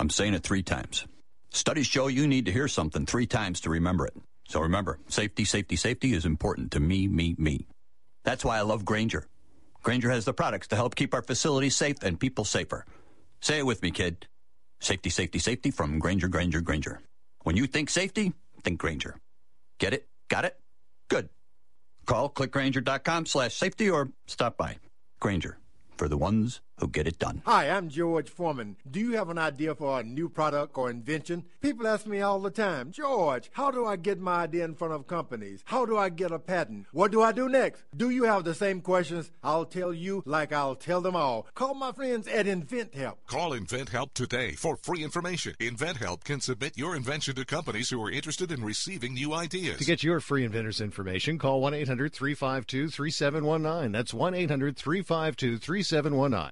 I'm saying it 3 times. Studies show you need to hear something 3 times to remember it. So remember, safety, safety, safety is important to me, me, me. That's why I love Grainger. Grainger has the products to help keep our facilities safe and people safer. Say it with me, kid. Safety, safety, safety from Grainger, Grainger, Grainger. When you think safety, think Grainger. Get it? Got it? Good. Call clickgrainger.com/safety or stop by. Grainger, for the ones who get it done. Hi, I'm George Foreman. Do you have an idea for a new product or invention? People ask me all the time, George, how do I get my idea in front of companies? How do I get a patent? What do I do next? Do you have the same questions? I'll tell you like I'll tell them all. Call my friends at InventHelp. Call InventHelp today for free information. InventHelp can submit your invention to companies who are interested in receiving new ideas. To get your free inventor's information, call 1-800-352-3719. That's 1-800-352-3719.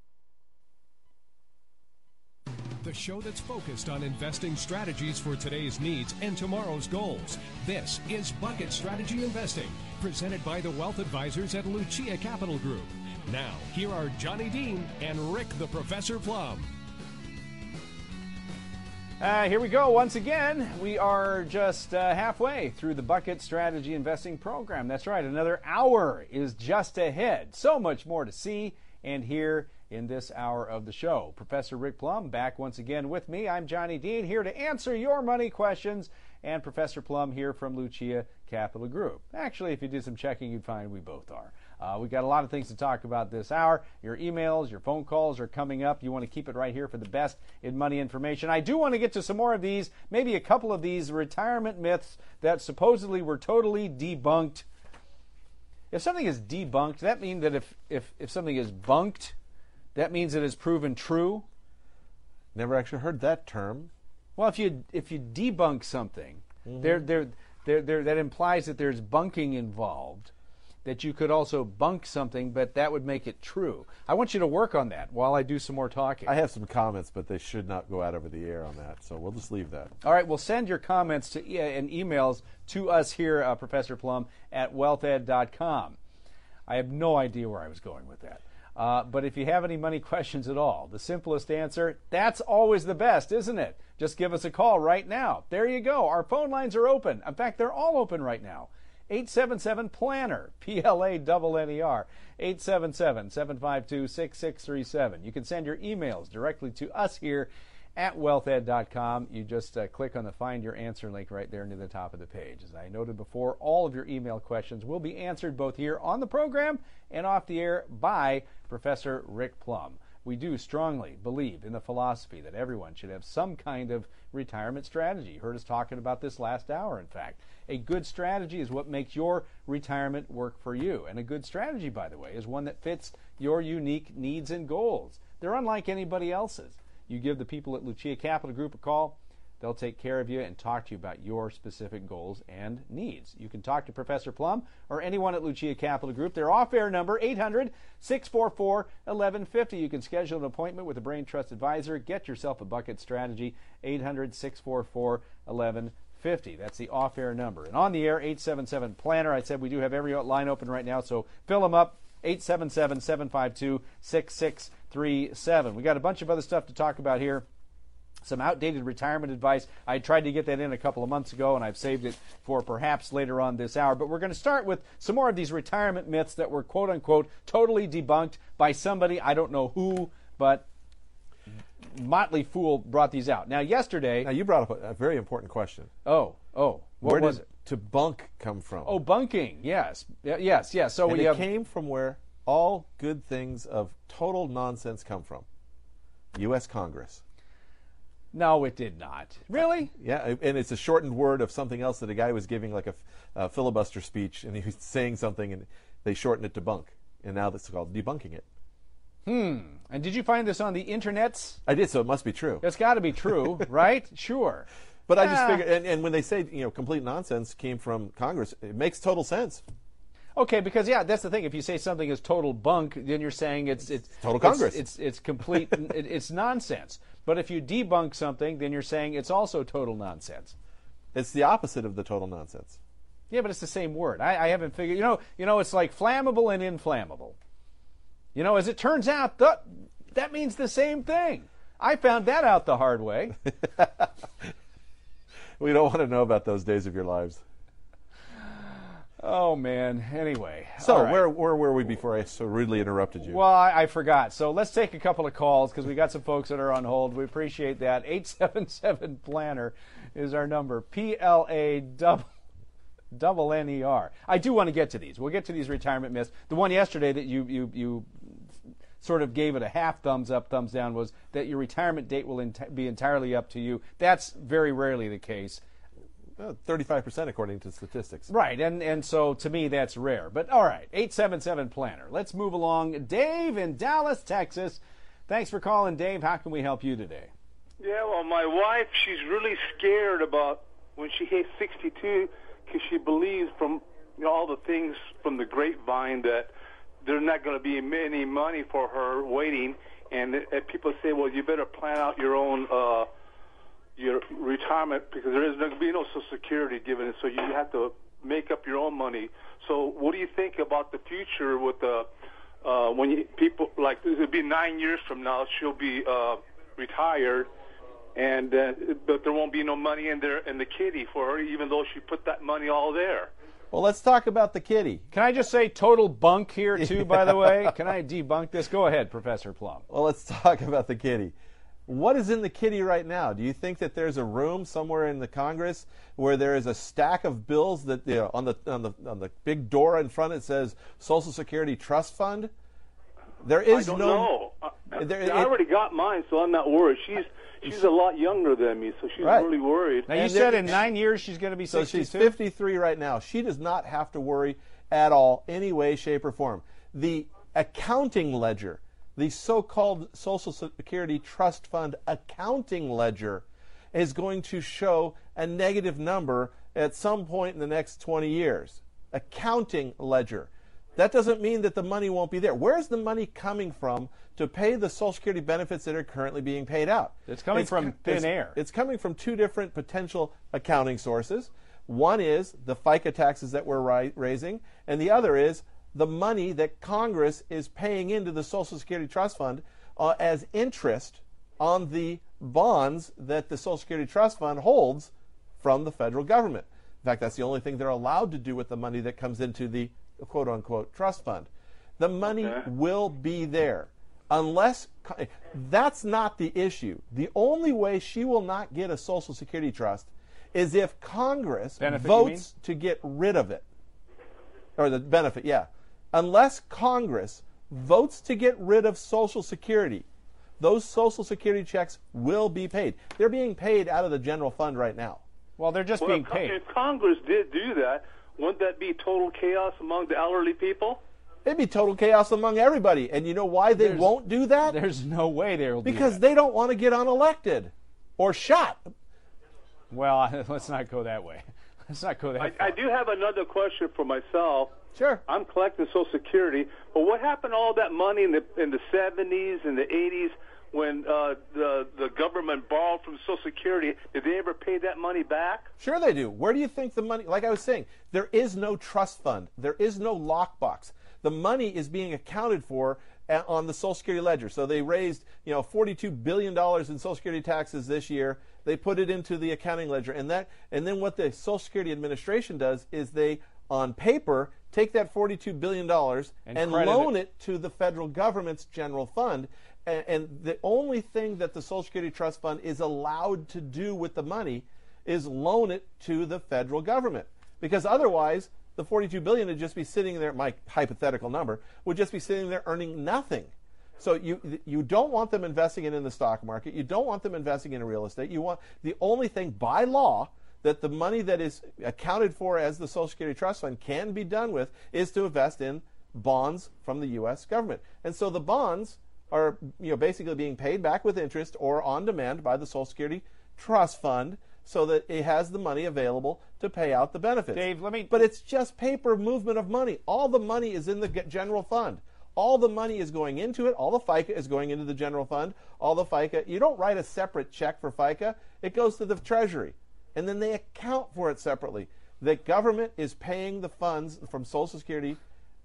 The show that's focused on investing strategies for today's needs and tomorrow's goals. This is Bucket Strategy Investing, presented by the Wealth Advisors at Lucia Capital Group. Now, here are Johnny Dean and Rick the Professor Plum. Here we go once again. We are just halfway through the Bucket Strategy Investing program. That's right, another hour is just ahead. So much more to see and hear in this hour of the show. Professor Rick Plum back once again with me. I'm Johnny Dean, here to answer your money questions, and Professor Plum here from Lucia Capital Group. Actually, if you do some checking, you'd find we both are. We've got a lot of things to talk about this hour. Your emails, your phone calls are coming up. You want to keep it right here for the best in money information. I do want to get to some more of these, maybe a couple of these retirement myths that supposedly were totally debunked. If something is debunked, that means that if something is bunked, that means it is proven true. Never actually heard that term. Well, if you debunk something, that implies that there's bunking involved. That you could also bunk something, but that would make it true. I want you to work on that while I do some more talking. I have some comments, but they should not go out over the air on that, so we'll just leave that. All right, well, send your comments and emails to us here, Professor Plum, at wealthed.com. I have no idea where I was going with that. But if you have any money questions at all, the simplest answer, that's always the best, isn't it? Just give us a call right now. There you go. Our phone lines are open. In fact, they're all open right now. 877-PLANNER, P-L-A-N-N-E-R, 877-752-6637. You can send your emails directly to us here at wealthed.com. You just click on the Find Your Answer link right there near the top of the page. As I noted before, all of your email questions will be answered both here on the program and off the air by Professor Rick Plum. We do strongly believe in the philosophy that everyone should have some kind of retirement strategy. You heard us talking about this last hour, in fact. A good strategy is what makes your retirement work for you. And a good strategy, by the way, is one that fits your unique needs and goals. They're unlike anybody else's. You give the people at Lucia Capital Group a call. They'll take care of you and talk to you about your specific goals and needs. You can talk to Professor Plum or anyone at Lucia Capital Group. Their off-air number, 800-644-1150. You can schedule an appointment with a Brain Trust advisor. Get yourself a bucket strategy, 800-644-1150. That's the off-air number. And on the air, 877-PLANNER. I said we do have every line open right now, so fill them up, 877-752-6637. We got a bunch of other stuff to talk about here. Some outdated retirement advice. I tried to get that in a couple of months ago, and I've saved it for perhaps later on this hour. But we're going to start with some more of these retirement myths that were, quote-unquote, totally debunked by somebody, I don't know who, but Motley Fool brought these out. Now, yesterday... Now, you brought up a very important question. What was it? To bunk come from? Oh, bunking, yes. Yes. So and it came from where all good things of total nonsense come from. U.S. Congress. No, it did not. Really? Yeah, and it's a shortened word of something else that a guy was giving like a filibuster speech, and he was saying something, and they shortened it to bunk, and now that's called debunking it. And did you find this on the internets? I did, so it must be true. It's got to be true, right? Sure. But I just figured, and when they say complete nonsense came from Congress, it makes total sense. Okay, because that's the thing. If you say something is total bunk, then you're saying it's total Congress. It's complete. It's nonsense. But if you debunk something, then you're saying it's also total nonsense. It's the opposite of the total nonsense. Yeah, but it's the same word. I haven't figured. It's like flammable and inflammable. As it turns out, that means the same thing. I found that out the hard way. We don't want to know about those days of your lives. Oh, man. Anyway. So all right. where were we before I so rudely interrupted you? Well, I forgot. So let's take a couple of calls because we got some folks that are on hold. We appreciate that. 877-PLANNER is our number. PLANNER. I do want to get to these. We'll get to these retirement myths. The one yesterday that you sort of gave it a half thumbs up, thumbs down was that your retirement date will be entirely up to you. That's very rarely the case. 35% according to statistics. Right, and so to me that's rare. But all right, 877-PLANNER. Let's move along. Dave in Dallas, Texas. Thanks for calling, Dave. How can we help you today? Yeah, well, my wife, she's really scared about when she hits 62 because she believes from all the things from the grapevine that there's not going to be any money for her waiting. And people say, well, you better plan out your own your retirement because there is going to be no Social Security given it, so you have to make up your own money. So what do you think about the future with the when people, like, it'll be 9 years from now, she'll be retired, and but there won't be no money in there in the kitty for her, even though she put that money all there. Well, let's talk about the kitty. Can I just say total bunk here, too, by the way? Can I debunk this? Go ahead, Professor Plum. Well, let's talk about the kitty. What is in the kitty right now? Do you think that there's a room somewhere in the Congress where there is a stack of bills that on the big door in front it says Social Security Trust Fund? There is I don't know. I already got mine, so I'm not worried. She's a lot younger than me, so she's really worried. Now, you said in 9 years she's going to be 62? So she's 53 right now. She does not have to worry at all, any way, shape, or form. The accounting ledger, the so-called Social Security Trust Fund accounting ledger, is going to show a negative number at some point in the next 20 years. Accounting ledger. That doesn't mean that the money won't be there. Where's the money coming from to pay the Social Security benefits that are currently being paid out? It's coming from thin air. It's coming from two different potential accounting sources. One is the FICA taxes that we're raising, and the other is the money that Congress is paying into the Social Security Trust Fund as interest on the bonds that the Social Security Trust Fund holds from the federal government. In fact, that's the only thing they're allowed to do with the money that comes into the quote-unquote trust fund. The money will be there. Unless, that's not the issue. The only way she will not get a Social Security trust is if Congress votes to get rid of it. Or the benefit, yeah. Unless Congress votes to get rid of Social Security, those Social Security checks will be paid. They're being paid out of the general fund right now. Well, they're just being paid. If Congress did do that, wouldn't that be total chaos among the elderly people? It'd be total chaos among everybody. And you know why they won't do that? There's no way they will do that. Because they don't want to get unelected or shot. Well, let's not go that way. Let's not go that far. I do have another question for myself. Sure. I'm collecting Social Security, but what happened to all that money in the 70s and the 80s when the government borrowed from Social Security? Did they ever pay that money back? Sure they do. Where do you think the money, like I was saying, there is no trust fund. There is no lockbox. The money is being accounted for on the Social Security ledger. So they raised, $42 billion in Social Security taxes this year. They put it into the accounting ledger. And then what the Social Security Administration does is they, on paper, take that $42 billion and loan it to the federal government's general fund. And the only thing that the Social Security Trust Fund is allowed to do with the money is loan it to the federal government. Because otherwise, the $42 billion would just be sitting there, my hypothetical number, would just be sitting there earning nothing. So you don't want them investing it in the stock market. You don't want them investing in real estate. You want the only thing by law that the money that is accounted for as the Social Security Trust Fund can be done with is to invest in bonds from the U.S. government. And so the bonds are basically being paid back with interest or on demand by the Social Security Trust Fund so that it has the money available to pay out the benefits. Dave, But it's just paper movement of money. All the money is in the general fund. All the money is going into it. All the FICA is going into the general fund. All the FICA. You don't write a separate check for FICA. It goes to the Treasury. And then they account for it separately. The government is paying the funds from Social Security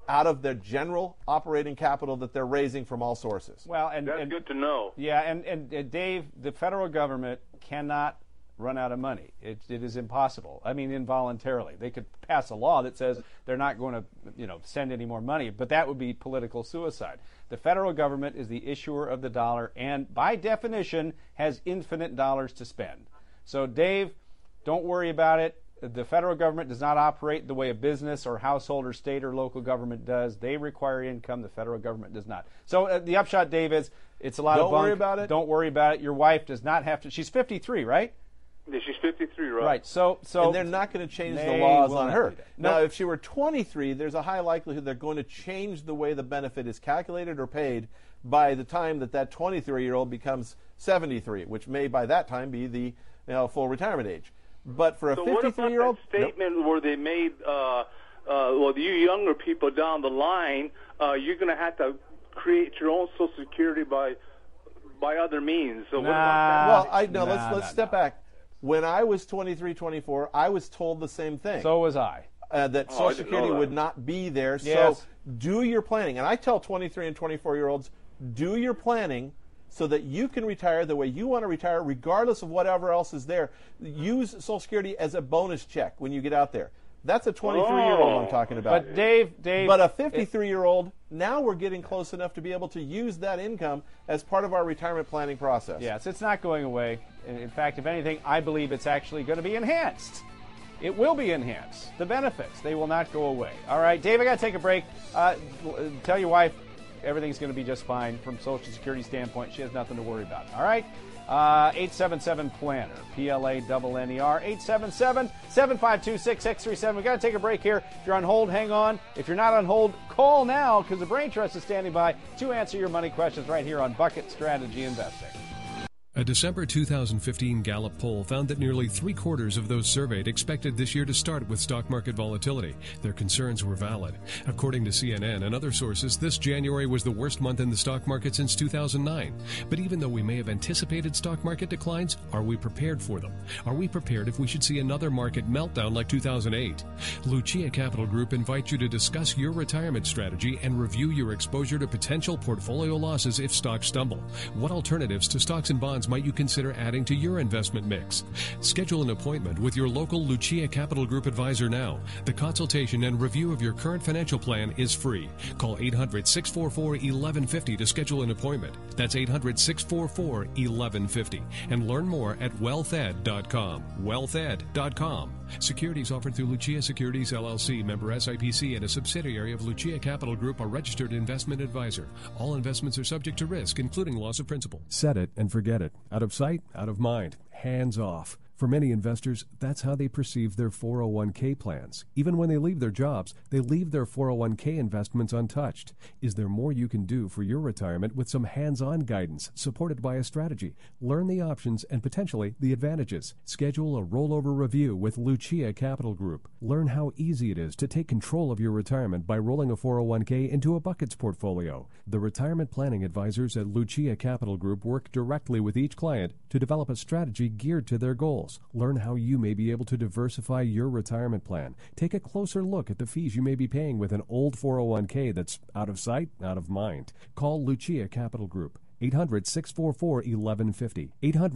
out of their general operating capital that they're raising from all sources. Well, That's good to know. Yeah, and Dave, the federal government cannot run out of money. It is impossible. I mean, involuntarily. They could pass a law that says they're not going to, send any more money, but that would be political suicide. The federal government is the issuer of the dollar and, by definition, has infinite dollars to spend. So, Dave, don't worry about it. The federal government does not operate the way a business or household or state or local government does. They require income. The federal government does not. So the upshot, Dave, is it's a lot of bunk. Don't worry about it. Don't worry about it. Your wife does not have to. She's 53, right? Yeah, she's 53, right? Right. So and they're not going to change the laws on her. Now, Nope. if she were 23, there's a high likelihood they're going to change the way the benefit is calculated or paid by the time that 23-year-old becomes 73, which may by that time be the full retirement age. But for a 53-year-old, what about that statement where they made, you younger people down the line, you're going to have to create your own Social Security by other means. So what about that? Well, let's step back. When I was 23, 24, I was told the same thing. So was I. That Social Security would not be there. Yes. So do your planning. And I tell 23 and 24-year-olds, do your planning so that you can retire the way you want to retire, regardless of whatever else is there. Use Social Security as a bonus check when you get out there. That's a 23-year-old I'm talking about. But Dave. But a 53-year-old, now we're getting close enough to be able to use that income as part of our retirement planning process. Yes, it's not going away. In fact, if anything, I believe it's actually going to be enhanced. It will be enhanced. The benefits, they will not go away. All right, Dave, I got to take a break. Tell your wife everything's going to be just fine from Social Security standpoint. She has nothing to worry about. All right? 877-PLANNER, P-L-A-N-N-E-R, 877-752-6637. We've got to take a break here. If you're on hold, hang on. If you're not on hold, call now because the Brain Trust is standing by to answer your money questions right here on Bucket Strategy Investing. A December 2015 Gallup poll found that nearly 3/4 of those surveyed expected this year to start with stock market volatility. Their concerns were valid. According to CNN and other sources, this January was the worst month in the stock market since 2009. But even though we may have anticipated stock market declines, are we prepared for them? Are we prepared if we should see another market meltdown like 2008? Lucia Capital Group invites you to discuss your retirement strategy and review your exposure to potential portfolio losses if stocks stumble. What alternatives to stocks and bonds might you consider adding to your investment mix? Schedule an appointment with your local Lucia Capital Group advisor now. The consultation and review of your current financial plan is free. Call 800-644-1150 to schedule an appointment. That's 800-644-1150. And learn more at wealthed.com. Wealthed.com. Securities offered through Lucia Securities LLC, member SIPC, and a subsidiary of Lucia Capital Group, a registered investment advisor. All investments are subject to risk, including loss of principal. Set it and forget it. Out of sight, out of mind. Hands off. For many investors, that's how they perceive their 401k plans. Even when they leave their jobs, they leave their 401k investments untouched. Is there more you can do for your retirement with some hands-on guidance supported by a strategy? Learn the options and potentially the advantages. Schedule a rollover review with Lucia Capital Group. Learn how easy it is to take control of your retirement by rolling a 401k into a buckets portfolio. The retirement planning advisors at Lucia Capital Group work directly with each client to develop a strategy geared to their goals. Learn how you may be able to diversify your retirement plan. Take a closer look at the fees you may be paying with an old 401k that's out of sight, out of mind. Call Lucia Capital Group. 800-644-1150,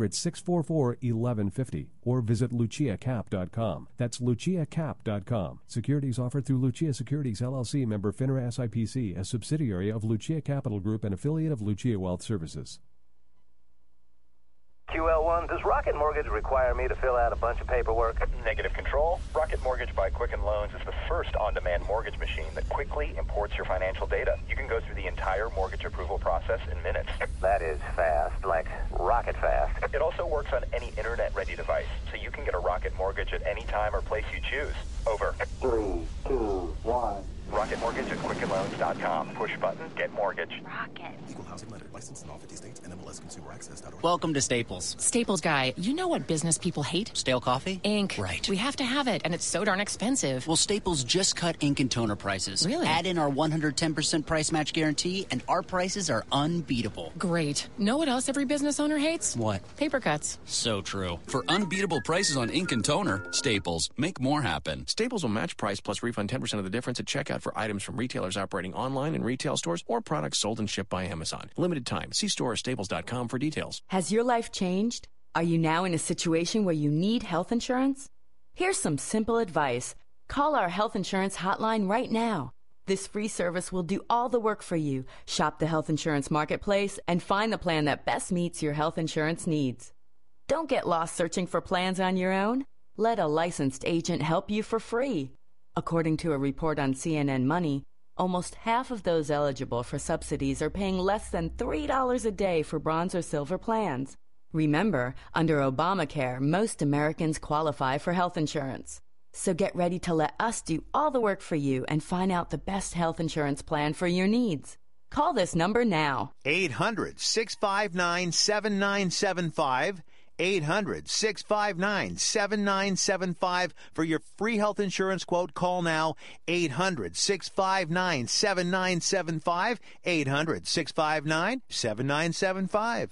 800-644-1150, or visit luciacap.com. That's luciacap.com. Securities offered through Lucia Securities LLC, member FINRA SIPC, a subsidiary of Lucia Capital Group and affiliate of Lucia Wealth Services. QL1, does Rocket Mortgage require me to fill out a bunch of paperwork? Negative control. Rocket Mortgage by Quicken Loans is the first on-demand mortgage machine that quickly imports your financial data. You can go through the entire mortgage approval process in minutes. That is fast, like rocket fast. It also works on any internet-ready device, so you can get a Rocket Mortgage at any time or place you choose. Over. 3, 2, 1. Rocket Mortgage at QuickenLoans.com. Push button, get mortgage. Rocket. Equal housing lender. Licensed in all 50 states and MLSConsumerAccess.org. Welcome to Staples. Staples guy, you know what business people hate? Stale coffee? Ink. Right. We have to have it, and it's so darn expensive. Well, Staples just cut ink and toner prices. Really? Add in our 110% price match guarantee, and our prices are unbeatable. Great. Know what else every business owner hates? What? Paper cuts. So true. For unbeatable prices on ink and toner, Staples. Make more happen. Staples will match price plus refund 10% of the difference at checkout $1.25 for items from retailers operating online in retail stores or products sold and shipped by Amazon. Limited time. See store or staples.com for details. Has your life changed? Are you now in a situation where you need health insurance? Here's some simple advice. Call our health insurance hotline right now. This free service will do all the work for you. Shop the health insurance marketplace and find the plan that best meets your health insurance needs. Don't get lost searching for plans on your own. Let a licensed agent help you for free. According to a report on CNN Money, almost half of those eligible for subsidies are paying less than $3 a day for bronze or silver plans. Remember, under Obamacare, most Americans qualify for health insurance. So get ready to let us do all the work for you and find out the best health insurance plan for your needs. Call this number now. 800-659-7975. 800-659-7975 for your free health insurance quote. Call now. 800-659-7975. 800-659-7975.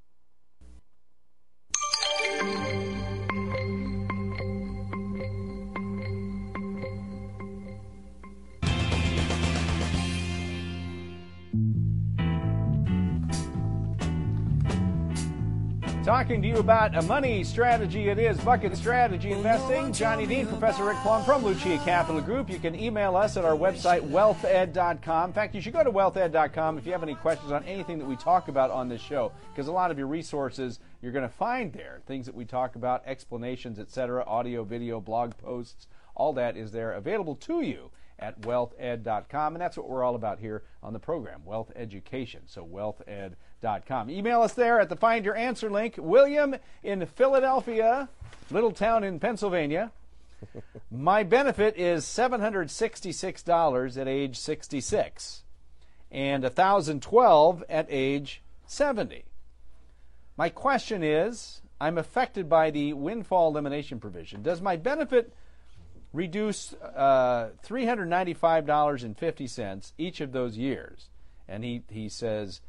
Talking to you about a money strategy. It is Bucket Strategy Investing. Johnny Dean, Professor Rick Plum from Lucia Capital Group. You can email us at our website, wealthed.com. In fact, you should go to wealthed.com if you have any questions on anything that we talk about on this show, because a lot of your resources you're going to find there. Things that we talk about, explanations, etc., audio, video, blog posts, all that is there available to you at wealthed.com. And that's what we're all about here on the program, Wealth Education. So wealthed.com. Email us there at the Find Your Answer link. William in Philadelphia, little town in Pennsylvania. My benefit is $766 at age 66 and $1,012 at age 70. My question is, I'm affected by the windfall elimination provision. Does my benefit reduce $395.50 each of those years? And he says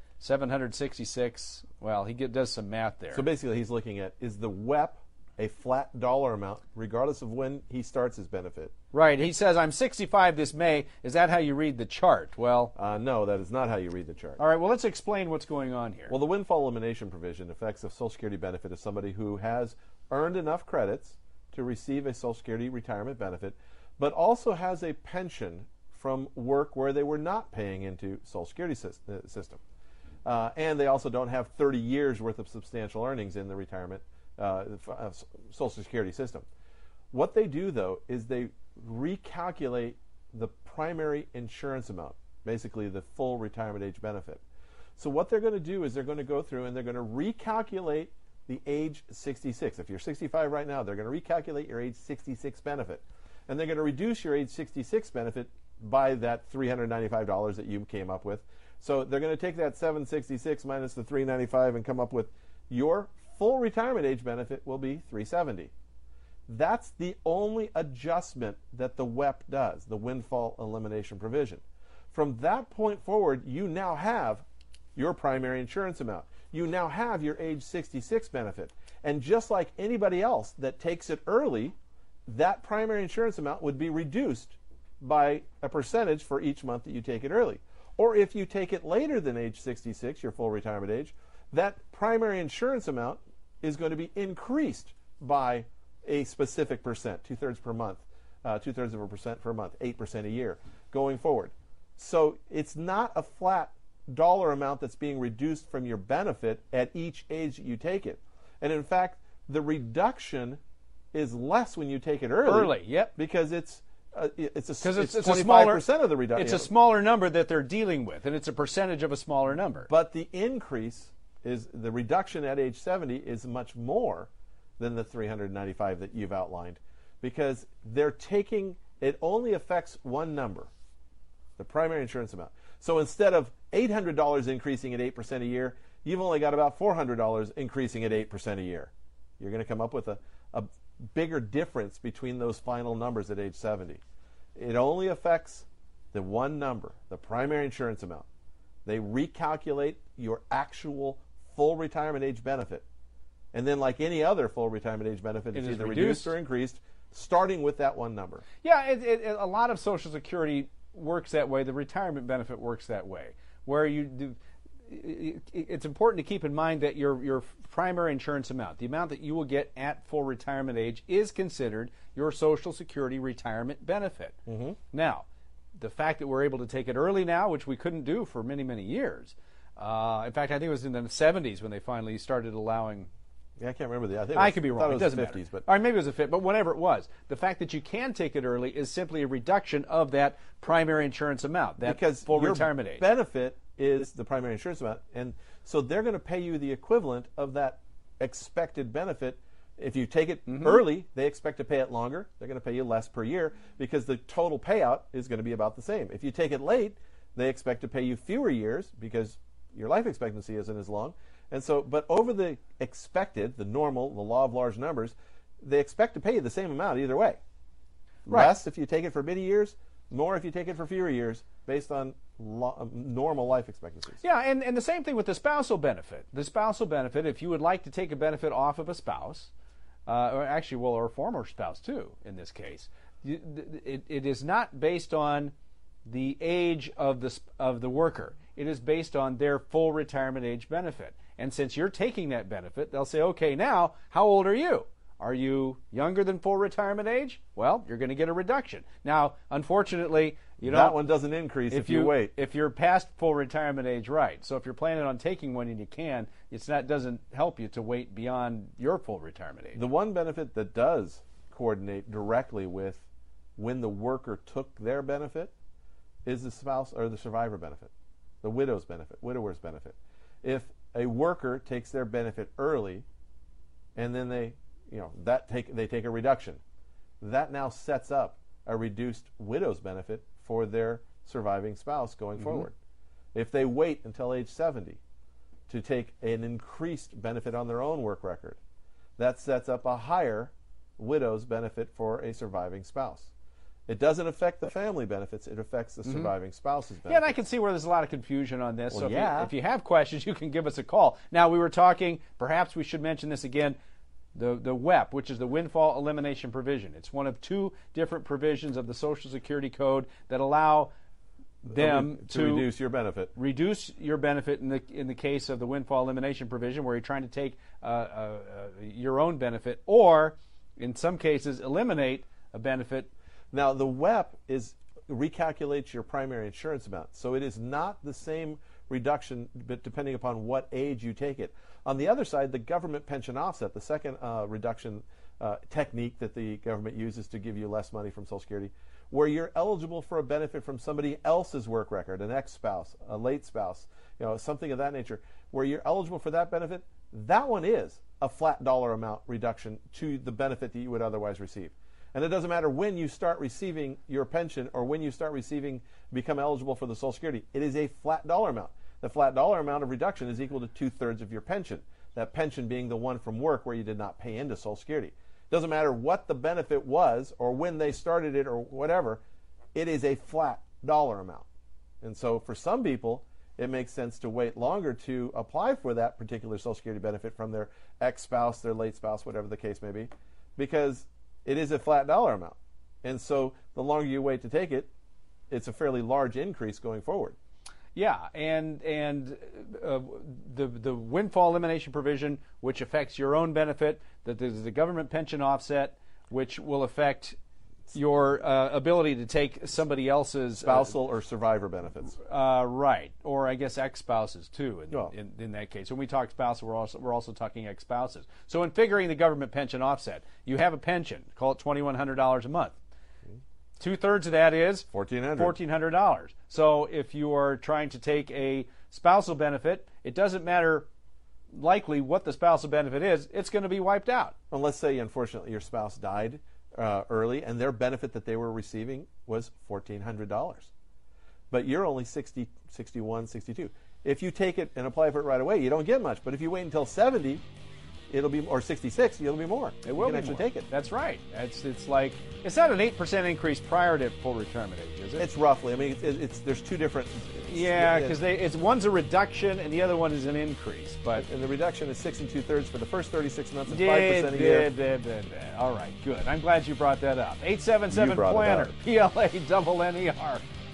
766. Well, he does some math there. So basically he's looking at, is the WEP a flat dollar amount regardless of when he starts his benefit? Right. He says, I'm 65 this May. Is that how you read the chart? Well, no, that is not how you read the chart. All right, well, let's explain what's going on here. Well, the windfall elimination provision affects a Social Security benefit of somebody who has earned enough credits to receive a Social Security retirement benefit, but also has a pension from work where they were not paying into Social Security system. And they also don't have 30 years worth of substantial earnings in the retirement Social Security system. What they do, though, is they recalculate the primary insurance amount, basically the full retirement age benefit. So what they're going to do is they're going to go through and they're going to recalculate the age 66. If you're 65 right now, they're going to recalculate your age 66 benefit. And they're going to reduce your age 66 benefit by that $395 that you came up with. So they're going to take that 766 minus the 395 and come up with your full retirement age benefit will be 370. That's the only adjustment that the WEP does, the windfall elimination provision. From that point forward, you now have your primary insurance amount. You now have your age 66 benefit. And just like anybody else that takes it early, that primary insurance amount would be reduced by a percentage for each month that you take it early. Or if you take it later than age 66, your full retirement age, that primary insurance amount is going to be increased by a specific percent, 2/3 per month, 2/3 of a percent per month, 8% a year going forward. So it's not a flat dollar amount that's being reduced from your benefit at each age that you take it. And in fact, the reduction is less when you take it early. Early, yep. Because it's 25% a smaller, of the reduction. It's a smaller number that they're dealing with, and it's a percentage of a smaller number. But the increase is, the reduction at age 70 is much more than the 395 that you've outlined, because they're taking, it only affects one number, the primary insurance amount. So instead of $800 increasing at 8% a year, you've only got about $400 increasing at 8% a year. You're going to come up with a bigger difference between those final numbers at age 70. It only affects the one number, the primary insurance amount. They recalculate your actual full retirement age benefit. And then like any other full retirement age benefit, it's either reduced or increased, starting with that one number. Yeah, a lot of Social Security works that way. The retirement benefit works that way, where you do. It's important to keep in mind that your primary insurance amount, the amount that you will get at full retirement age, is considered your Social Security retirement benefit. Mm-hmm. Now, the fact that we're able to take it early now, which we couldn't do for many, many years. In fact, I think it was in the 70s when they finally started allowing. Yeah, I can't remember I could be wrong. It doesn't 50s, matter. but Or maybe it was a fit, but whatever it was, the fact that you can take it early is simply a reduction of that primary insurance amount, that because full your retirement age. benefit is the primary insurance amount, and so they're going to pay you the equivalent of that expected benefit. If you take it early, they expect to pay it longer. They're going to pay you less per year because the total payout is going to be about the same. If you take it late, they expect to pay you fewer years because your life expectancy isn't as long. And so, but over the expected, the normal, the law of large numbers, they expect to pay you the same amount either way. Right. Less if you take it for many years, more if you take it for fewer years, based on normal life expectancies. Yeah, and the same thing with the spousal benefit. The spousal benefit, if you would like to take a benefit off of a spouse, or actually, well, or a former spouse too, in this case, it is not based on the age of the worker. It is based on their full retirement age benefit. And since you're taking that benefit, they'll say, okay, now, how old are you? Are you younger than full retirement age? Well, you're going to get a reduction. Now, unfortunately, that one doesn't increase if you wait. If you're past full retirement age, right. So if you're planning on taking one and you can, doesn't help you to wait beyond your full retirement age. The one benefit that does coordinate directly with when the worker took their benefit is the spouse or the survivor benefit, the widow's benefit, widower's benefit. If a worker takes their benefit early and then they take a reduction, that now sets up a reduced widow's benefit for their surviving spouse going forward. If they wait until age 70 to take an increased benefit on their own work record, that sets up a higher widow's benefit for a surviving spouse. It doesn't affect the family benefits, it affects the surviving spouse's benefits. Yeah, and I can see where there's a lot of confusion on this. Well, so yeah. if you have questions, you can give us a call. Now, we were talking, perhaps we should mention this again, the WEP, which is the Windfall Elimination Provision. It's one of two different provisions of the Social Security Code that allow them to reduce your benefit. Reduce your benefit in the case of the Windfall Elimination Provision, where you're trying to take your own benefit, or in some cases eliminate a benefit. Now, the WEP recalculates your primary insurance amount, so it is not the same reduction, but depending upon what age you take it. On the other side, the government pension offset, the second reduction technique that the government uses to give you less money from Social Security, where you're eligible for a benefit from somebody else's work record, an ex-spouse, a late spouse, something of that nature, where you're eligible for that benefit, that one is a flat dollar amount reduction to the benefit that you would otherwise receive. And it doesn't matter when you start receiving your pension or when you start become eligible for the Social Security. It is a flat dollar amount. The flat dollar amount of reduction is equal to 2/3 of your pension. That pension being the one from work where you did not pay into Social Security. It doesn't matter what the benefit was or when they started it or whatever. It is a flat dollar amount. And so for some people, it makes sense to wait longer to apply for that particular Social Security benefit from their ex-spouse, their late spouse, whatever the case may be, because it is a flat dollar amount. And so the longer you wait to take it, it's a fairly large increase going forward. Yeah, and the windfall elimination provision, which affects your own benefit, that there's the government pension offset, which will affect your ability to take somebody else's spousal or survivor benefits. Right, or I guess ex-spouses too. In that case, when we talk spousal, we're also talking ex-spouses. So in figuring the government pension offset, you have a pension, call it $2,100 a month. 2/3 of that is $1,400. So if you are trying to take a spousal benefit, it doesn't matter likely what the spousal benefit is, it's going to be wiped out. And let's say, unfortunately, your spouse died early and their benefit that they were receiving was $1,400. But you're only 60, 61, 62. If you take it and apply for it right away, you don't get much. But if you wait until 70, it'll be, or 66, it'll be more. It will you can actually take it. That's right. It's like, it's not an 8% increase prior to full retirement age, is it? It's roughly. I mean, there's two different. Yeah, because one's a reduction and the other one is an increase. And the reduction is 6 2/3 for the first 36 months and 5% a year. All right, good. I'm glad you brought that up. 877-PLANNER, PLANNER.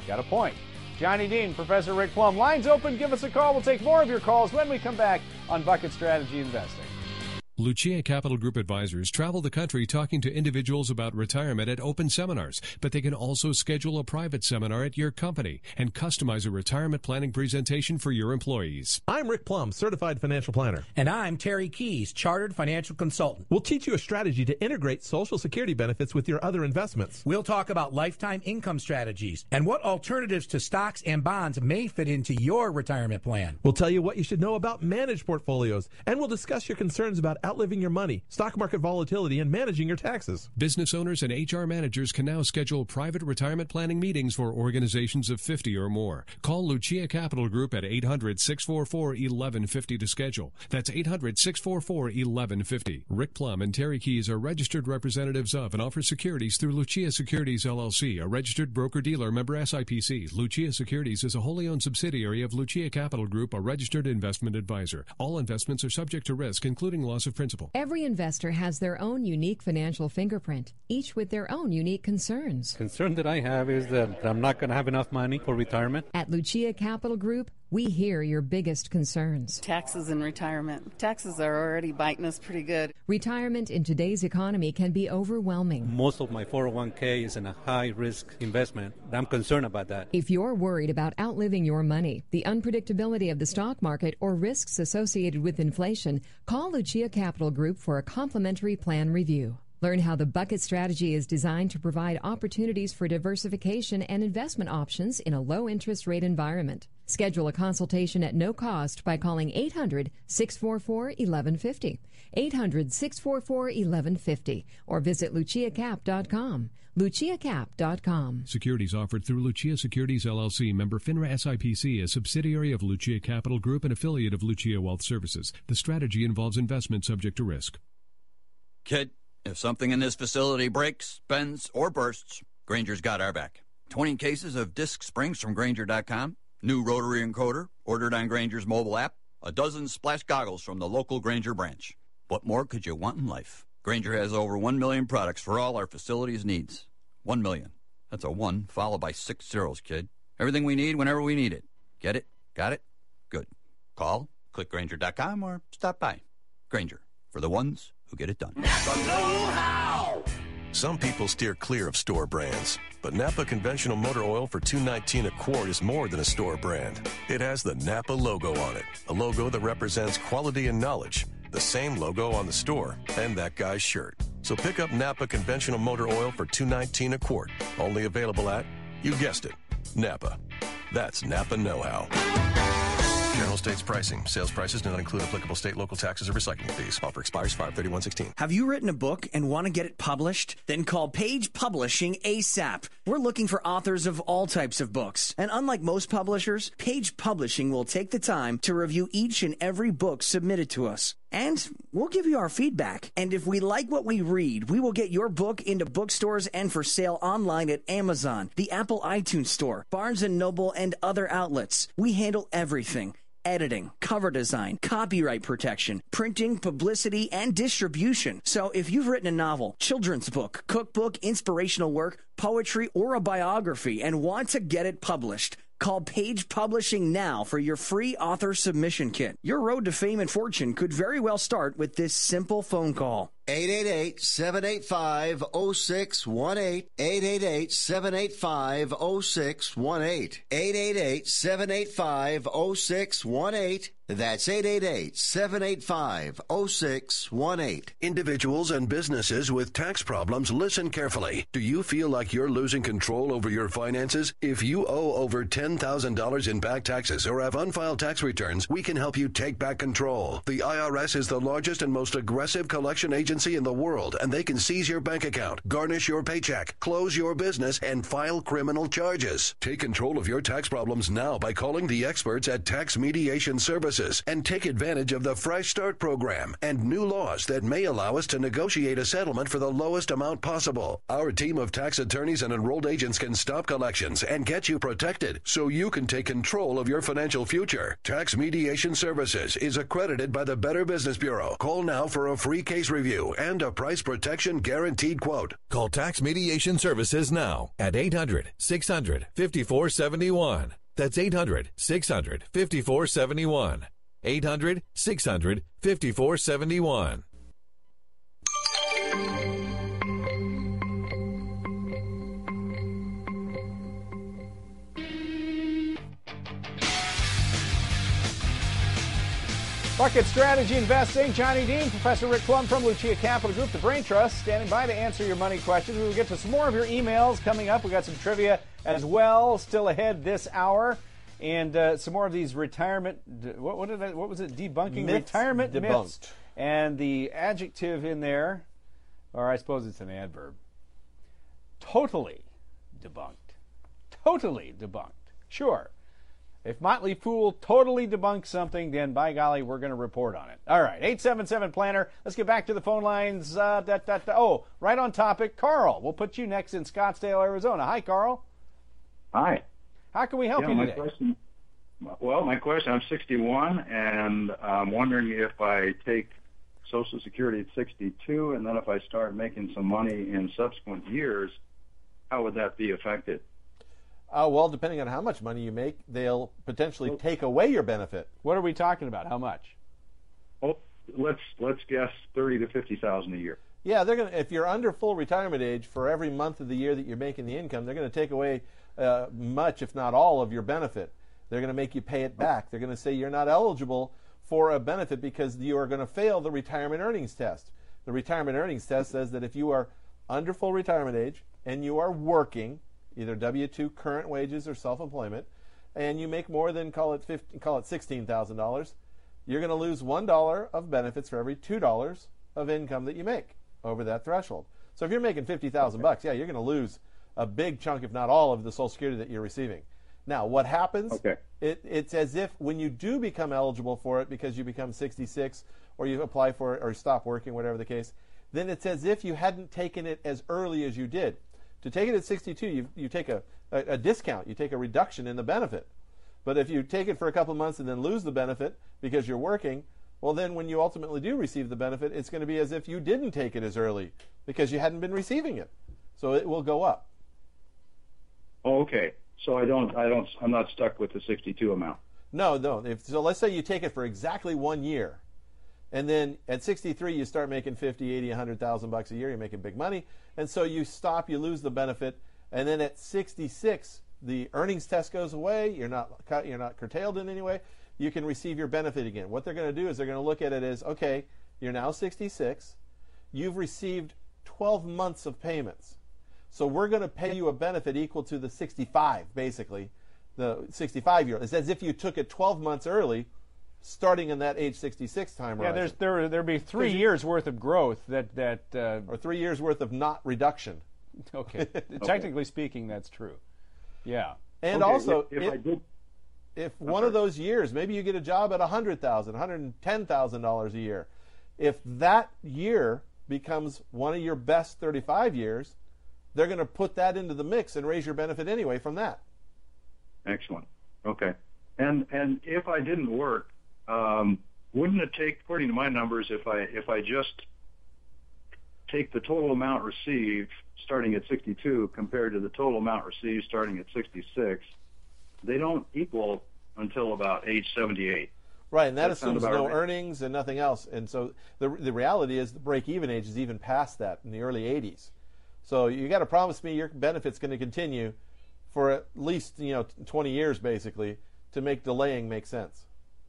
Got a point. Johnny Dean, Professor Rick Plum. Lines open. Give us a call. We'll take more of your calls when we come back on Bucket Strategy Investing. Lucia Capital Group advisors travel the country talking to individuals about retirement at open seminars, but they can also schedule a private seminar at your company and customize a retirement planning presentation for your employees. I'm Rick Plum, Certified Financial Planner. And I'm Terry Keys, Chartered Financial Consultant. We'll teach you a strategy to integrate Social Security benefits with your other investments. We'll talk about lifetime income strategies and what alternatives to stocks and bonds may fit into your retirement plan. We'll tell you what you should know about managed portfolios, and we'll discuss your concerns about outliving your money, stock market volatility, and managing your taxes. Business owners and HR managers can now schedule private retirement planning meetings for organizations of 50 or more. Call Lucia Capital Group at 800-644-1150 to schedule. That's 800-644-1150. Rick Plum and Terry Keys are registered representatives of and offer securities through Lucia Securities LLC, a registered broker-dealer member SIPC. Lucia Securities is a wholly owned subsidiary of Lucia Capital Group, a registered investment advisor. All investments are subject to risk, including loss of principal. Every investor has their own unique financial fingerprint, each with their own unique concerns. Concern that I have is that I'm not going to have enough money for retirement. At Lucia Capital Group, we hear your biggest concerns. Taxes and retirement. Taxes are already biting us pretty good. Retirement in today's economy can be overwhelming. Most of my 401k is in a high-risk investment. I'm concerned about that. If you're worried about outliving your money, the unpredictability of the stock market, or risks associated with inflation, call Lucia Capital Group for a complimentary plan review. Learn how the Bucket Strategy is designed to provide opportunities for diversification and investment options in a low-interest rate environment. Schedule a consultation at no cost by calling 800-644-1150, 800-644-1150, or visit luciacap.com. luciacap.com. Securities offered through Lucia Securities LLC, member FINRA SIPC, a subsidiary of Lucia Capital Group and affiliate of Lucia Wealth Services. The strategy involves investment subject to risk. Kid, if something in this facility breaks, bends, or bursts, Grainger's got our back. 20 cases of disc springs from Grainger.com, new rotary encoder ordered on Grainger's mobile app, a dozen splash goggles from the local Grainger branch. What more could you want in life? Grainger has over 1 million products for all our facilities' needs. 1 million. That's a 1 followed by 6 zeros, kid. Everything we need whenever we need it. Get it? Got it? Good. Call, click Grainger.com, or stop by. Grainger, for the ones who get it done. Some people steer clear of store brands, but Napa Conventional Motor Oil for $2.19 a quart is more than a store brand. It has the Napa logo on it, a logo that represents quality and knowledge, the same logo on the store and that guy's shirt. So pick up Napa Conventional Motor Oil for $2.19 a quart, only available at, you guessed it, Napa. That's Napa know-how. General states pricing. Sales prices do not include applicable state, local taxes, or recycling fees. Offer expires 5/31/16. Have you written a book and want to get it published? Then call Page Publishing ASAP. We're looking for authors of all types of books. And unlike most publishers, Page Publishing will take the time to review each and every book submitted to us. And we'll give you our feedback. And if we like what we read, we will get your book into bookstores and for sale online at Amazon, the Apple iTunes Store, Barnes & Noble, and other outlets. We handle everything. Editing, cover design, copyright protection, printing, publicity, and distribution. So if you've written a novel, children's book, cookbook, inspirational work, poetry, or a biography and want to get it published, call Page Publishing now for your free author submission kit. Your road to fame and fortune could very well start with this simple phone call. 888-785-0618. 888-785-0618. 888-785-0618. That's 888-785-0618. Individuals and businesses with tax problems, listen carefully. Do you feel like you're losing control over your finances? If you owe over $10,000 in back taxes or have unfiled tax returns, we can help you take back control. The IRS is the largest and most aggressive collection agency in the world, and they can seize your bank account, garnish your paycheck, close your business, and file criminal charges. Take control of your tax problems now by calling the experts at Tax Mediation Services and take advantage of the Fresh Start program and new laws that may allow us to negotiate a settlement for the lowest amount possible. Our team of tax attorneys and enrolled agents can stop collections and get you protected so you can take control of your financial future. Tax Mediation Services is accredited by the Better Business Bureau. Call now for a free case review review and a price protection guaranteed quote. Call Tax Mediation Services now at 800-600-5471. That's 800-600-5471. 800-600-5471. Bucket Strategy Investing, Johnny Dean, Professor Rick Plum from Lucia Capital Group, the Brain Trust, standing by to answer your money questions. We will get to some more of your emails coming up. We've got some trivia as well still ahead this hour. And some more of these retirement, what was it, debunking Myths retirement debunked. myths. And the adjective in there, or I suppose it's an adverb, totally debunked. Totally debunked. Sure. If Motley Fool totally debunks something, then by golly, we're going to report on it. All right, 877-PLANNER. Let's get back to the phone lines. Oh, right on topic, Carl. We'll put you next in Scottsdale, Arizona. Hi, Carl. Hi. How can we help you today? My question, I'm 61, and I'm wondering if I take Social Security at 62, and then if I start making some money in subsequent years, how would that be affected? Well, depending on how much money you make, they'll potentially take away your benefit. What are we talking about? How much? Oh, let's guess $30,000 to $50,000 a year. Yeah, they're going to. If you're under full retirement age, for every month of the year that you're making the income, they're going to take away much, if not all, of your benefit. They're going to make you pay it back. They're going to say you're not eligible for a benefit because you are going to fail the retirement earnings test. The retirement earnings test says that if you are under full retirement age and you are working, either W-2 current wages or self-employment, and you make more than call it $16,000, you're going to lose $1 of benefits for every $2 of income that you make over that threshold. So if you're making $50,000, yeah, you're going to lose a big chunk, if not all, of the Social Security that you're receiving. Now, what happens? Okay. It's as if when you do become eligible for it because you become 66 or you apply for it or stop working, whatever the case, then it's as if you hadn't taken it as early as you did. To take it at 62, you take a discount, you take a reduction in the benefit. But if you take it for a couple of months and then lose the benefit because you're working, well, then when you ultimately do receive the benefit, it's going to be as if you didn't take it as early because you hadn't been receiving it. So it will go up. Oh, okay. So I'm not stuck with the 62 amount. No. So let's say you take it for exactly 1 year, and then at 63 you start making 50, 80, 100,000 bucks a year. You're making big money, and so you stop, you lose the benefit, and then at 66 the earnings test goes away. You're not curtailed in any way. You can receive your benefit again. What they're going to do is they're going to look at it as, okay, you're now 66. You've received 12 months of payments. So we're going to pay you a benefit equal to the 65, basically, the 65-year. It's as if you took it 12 months early, starting in that age 66 time horizon. Yeah, there'd be 3 years worth of growth or 3 years worth of not reduction. Okay, technically speaking, that's true. Yeah, and okay, also if one sorry. of those years, maybe you get a job at $100,000, $110,000 a year. If that year becomes one of your best 35 years, they're going to put that into the mix and raise your benefit anyway from that. Excellent. Okay. And if I didn't work, wouldn't it take, according to my numbers, if I just take the total amount received starting at 62 compared to the total amount received starting at 66, they don't equal until about age 78. Right, and that assumes no right. earnings and nothing else. And so the reality is the break-even age is even past that in the early 80s. So you got to promise me your benefit's going to continue for at least 20 years basically to make delaying make sense.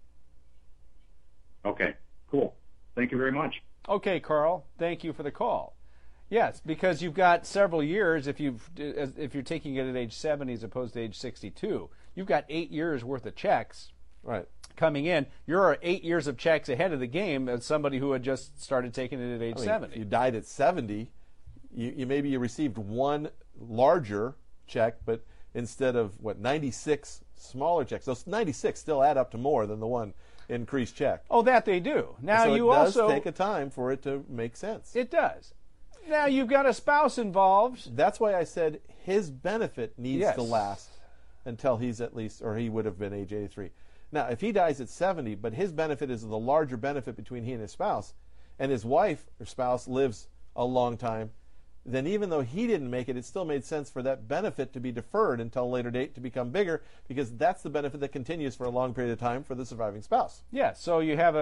Okay, cool. Thank you very much. Okay, Carl. Thank you for the call. Yes, because you've got several years. If you're taking it at age 70 as opposed to age 62, you've got 8 years worth of checks. Right. Coming in, you're 8 years of checks ahead of the game as somebody who had just started taking it at age 70. If you died at 70, you received one larger check, but instead of 96 smaller checks, those 96 still add up to more than the one increased check. Oh, that they do. Now so you it does also take a time for it to make sense. It does. Now you've got a spouse involved. That's why I said his benefit needs to last until he's at least, or he would have been age 83. Now, if he dies at 70, but his benefit is the larger benefit between he and his spouse, and his wife or spouse lives a long time, then even though he didn't make it, it still made sense for that benefit to be deferred until a later date to become bigger, because that's the benefit that continues for a long period of time for the surviving spouse. Yeah, so you have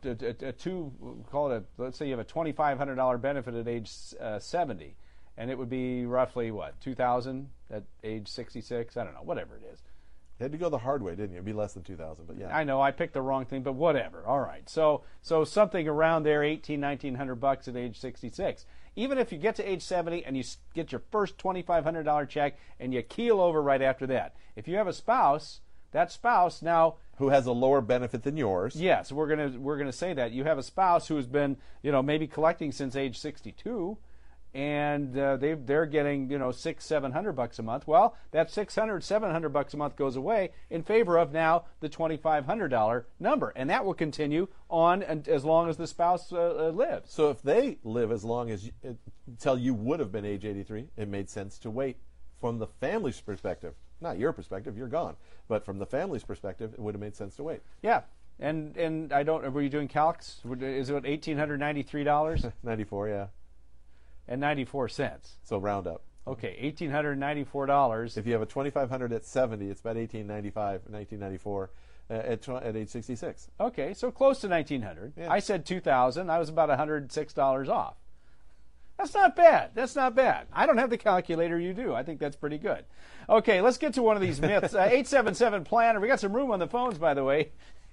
let's say you have a $2,500 benefit at age 70, and it would be roughly what, $2,000 at age 66? I don't know, whatever it is. You had to go the hard way, didn't you? It'd be less than $2,000, but yeah. I know I picked the wrong thing, but whatever. All right, so something around there, $1,900 at age 66. Even if you get to age 70 and you get your first $2,500 check and you keel over right after that, if you have a spouse, that spouse now who has a lower benefit than yours. Yes, we're gonna say that you have a spouse who's been maybe collecting since age 62. And they're getting $600-700 a month. Well, that $600-700 a month goes away in favor of now the $2,500 number, and that will continue on as long as the spouse lives. So if they live as long as until you would have been age 83, it made sense to wait. From the family's perspective, not your perspective, you're gone, but from the family's perspective, it would have made sense to wait. Yeah. And I don't. Were you doing calcs? Is it $1,893? 94, yeah. And 94 cents. So round up. Okay, $1,894. If you have a $2,500 at 70, it's about $1,894 at age 66. Okay, so close to $1,900. Yeah. I said $2,000. I was about $106 off. That's not bad. That's not bad. I don't have the calculator. You do. I think that's pretty good. Okay, let's get to one of these myths. 877-PLANNER. We got some room on the phones, by the way.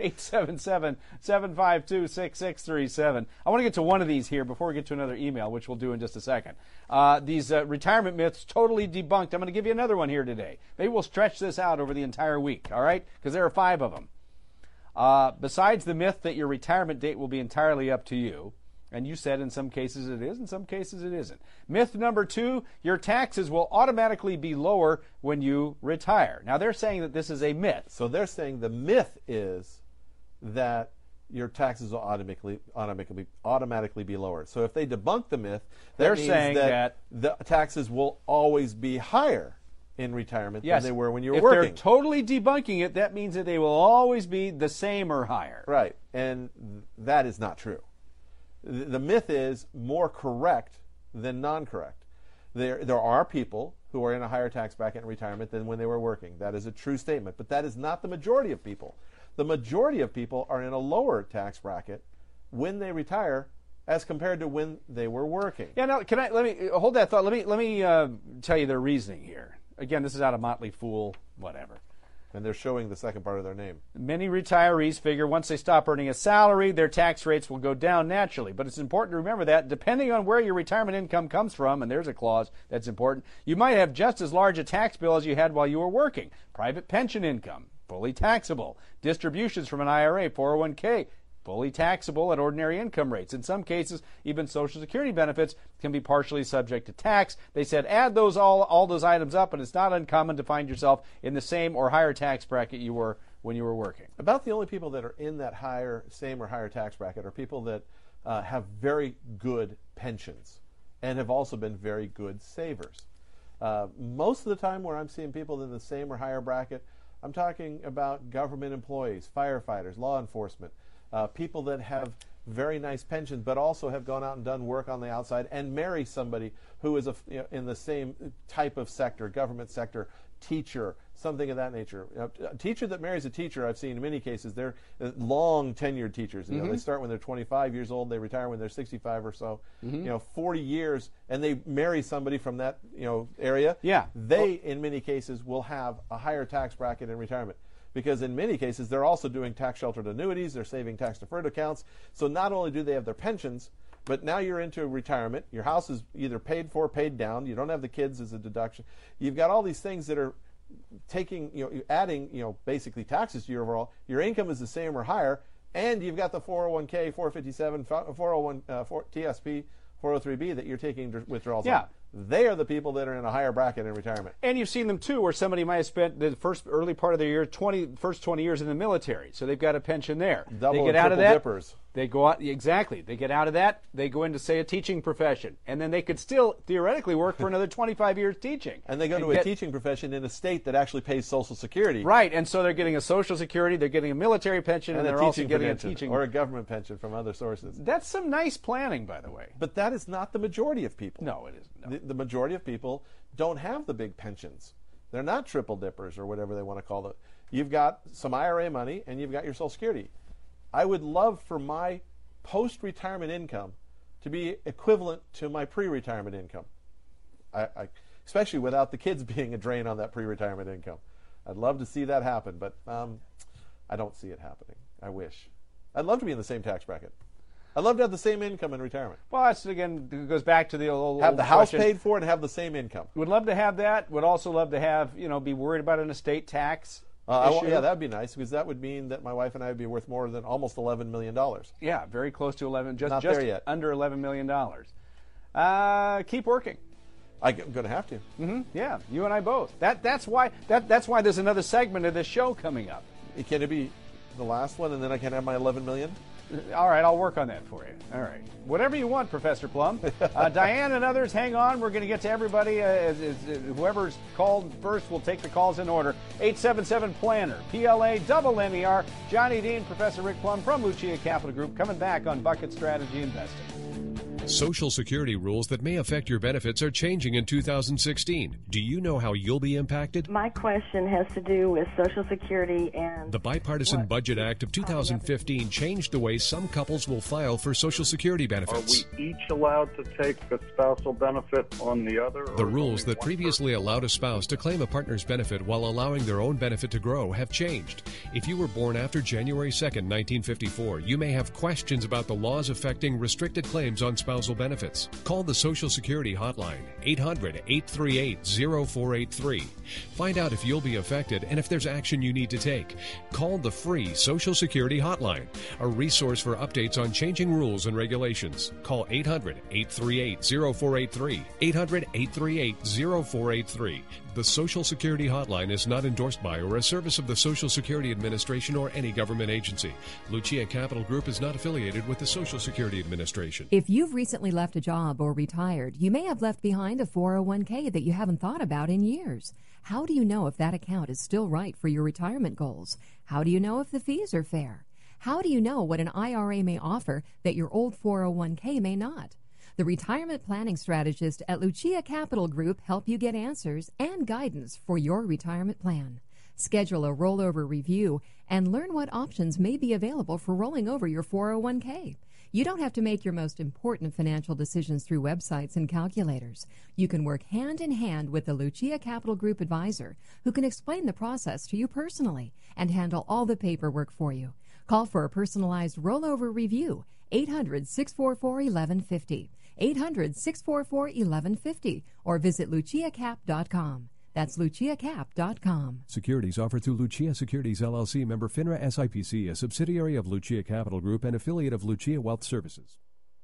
877-752-6637. I want to get to one of these here before we get to another email, which we'll do in just a second. These retirement myths totally debunked. I'm going to give you another one here today. Maybe we'll stretch this out over the entire week, all right? Because there are 5 of them. Besides the myth that your retirement date will be entirely up to you, and you said in some cases it is, in some cases it isn't. Myth number 2, your taxes will automatically be lower when you retire. Now, they're saying that this is a myth. So they're saying the myth is that your taxes will automatically be lower. So if they debunk the myth, they're means saying that the taxes will always be higher in retirement yes, than they were when you were if working. If they're totally debunking it, that means that they will always be the same or higher. Right, and that is not true. The myth is more correct than non-correct. There are people who are in a higher tax bracket in retirement than when they were working. That is a true statement, but that is not the majority of people. The majority of people are in a lower tax bracket when they retire as compared to when they were working. Yeah, now let me hold that thought. Let me tell you their reasoning here. Again, this is out of Motley Fool, whatever. And they're showing the second part of their name. Many retirees figure once they stop earning a salary, their tax rates will go down naturally. But it's important to remember that depending on where your retirement income comes from, and there's a clause that's important, you might have just as large a tax bill as you had while you were working. Private pension income, fully taxable. Distributions from an IRA, 401k, fully taxable at ordinary income rates. In some cases, even Social Security benefits can be partially subject to tax. They said add those all those items up, and it's not uncommon to find yourself in the same or higher tax bracket you were when you were working. About the only people that are in that same or higher tax bracket are people that have very good pensions and have also been very good savers. Most of the time where I'm seeing people in the same or higher bracket, I'm talking about government employees, firefighters, law enforcement, people that have very nice pensions but also have gone out and done work on the outside and marry somebody who is in the same type of sector, government sector, teacher, something of that nature. A teacher that marries a teacher, I've seen in many cases, they're long tenured teachers. They start when they're 25 years old, they retire when they're 65 or so. 40 years, and they marry somebody from that area. Yeah. They, in many cases, will have a higher tax bracket in retirement. Because in many cases, they're also doing tax-sheltered annuities, they're saving tax-deferred accounts. So not only do they have their pensions, but now you're into retirement. Your house is either paid for, paid down. You don't have the kids as a deduction. You've got all these things that are adding, basically taxes to your overall. Your income is the same or higher, and you've got the 401k, 457, 401, TSP, 403b that you're taking withdrawals on. They are the people that are in a higher bracket in retirement. And you've seen them, too, where somebody might have spent the early part of their year, first 20 years in the military. So they've got a pension there. Double they get and out of triple that, dippers. They go out, exactly. They get out of that, they go into, say, a teaching profession. And then they could still theoretically work for another 25 years teaching. And they go to a teaching profession in a state that actually pays Social Security. Right, and so they're getting a Social Security, they're getting a military pension, and they're also getting a teaching. Or a government pension from other sources. That's some nice planning, by the way. But that is not the majority of people. No, it isn't. No. The majority of people don't have the big pensions. They're not triple dippers or whatever they want to call it. You've got some IRA money, and you've got your Social Security. I would love for my post-retirement income to be equivalent to my pre-retirement income, especially without the kids being a drain on that pre-retirement income. I'd love to see that happen, but I don't see it happening. I wish. I'd love to be in the same tax bracket. I'd love to have the same income in retirement. Well, that's, again, it goes back to the old have the house question. paid for and have the same income. Would love to have that. Would also love to have, be worried about an estate tax. Yeah, that'd be nice, because that would mean that my wife and I would be worth more than almost $11 million. Yeah, very close to 11. Not there yet. Under $11 million. Keep working. I'm going to have to. Mm-hmm. Yeah, you and I both. That's why there's another segment of this show coming up. Can it be the last one, and then I can have my $11 million? All right, I'll work on that for you. All right. Whatever you want, Professor Plum. Diane and others, hang on. We're going to get to everybody. Whoever's called first, we'll take the calls in order. 877-PLANNER, PLANNER. Johnny Dean, Professor Rick Plum from Lucia Capital Group, coming back on Bucket Strategy Investing. Social Security rules that may affect your benefits are changing in 2016. Do you know how you'll be impacted? My question has to do with Social Security and... The Bipartisan Budget Act of 2015 changed the way some couples will file for Social Security benefits. Are we each allowed to take a spousal benefit on the other? The rules that previously allowed a spouse to claim a partner's benefit while allowing their own benefit to grow have changed. If you were born after January 2nd, 1954, you may have questions about the laws affecting restricted claims on spousal benefits. Call the Social Security hotline, 800-838-0483. Find out if you'll be affected and if there's action you need to take. Call the free Social Security hotline, a resource for updates on changing rules and regulations. Call 800-838-0483, 800-838-0483. The Social Security hotline is not endorsed by or a service of the Social Security Administration or any government agency. Lucia Capital Group is not affiliated with the Social Security Administration. If you've recently left a job or retired, you may have left behind a 401k that you haven't thought about in years. How do you know if that account is still right for your retirement goals? How do you know if the fees are fair? How do you know what an IRA may offer that your old 401k may not? The retirement planning strategists at Lucia Capital Group help you get answers and guidance for your retirement plan. Schedule a rollover review and learn what options may be available for rolling over your 401k. You don't have to make your most important financial decisions through websites and calculators. You can work hand in hand with the Lucia Capital Group advisor who can explain the process to you personally and handle all the paperwork for you. Call for a personalized rollover review, 800-644-1150. 800-644-1150 or visit luciacap.com. That's luciacap.com. Securities offered through Lucia Securities LLC, member FINRA SIPC, a subsidiary of Lucia Capital Group and affiliate of Lucia Wealth Services.